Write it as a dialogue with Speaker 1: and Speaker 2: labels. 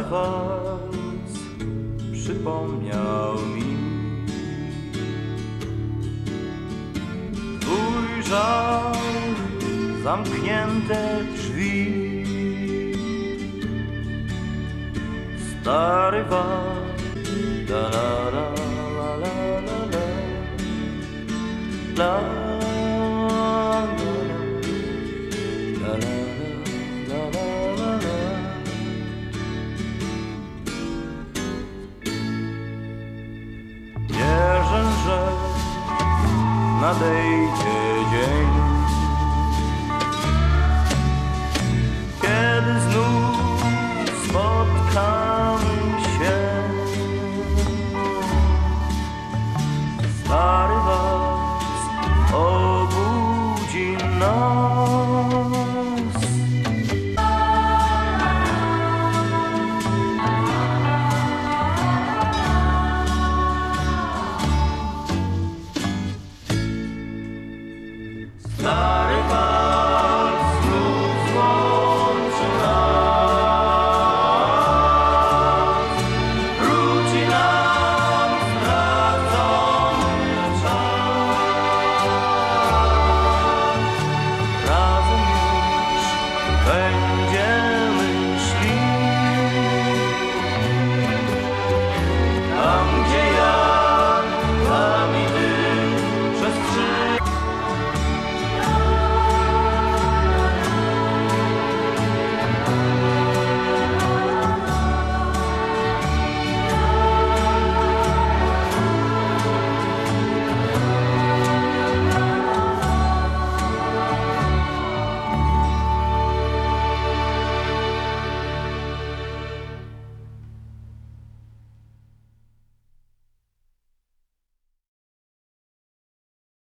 Speaker 1: walc przypomniał mi twój żal, zamknięte drzwi. Stary walc, la la la la la la la la la la la. Wierzę, że nadejdzie dzień,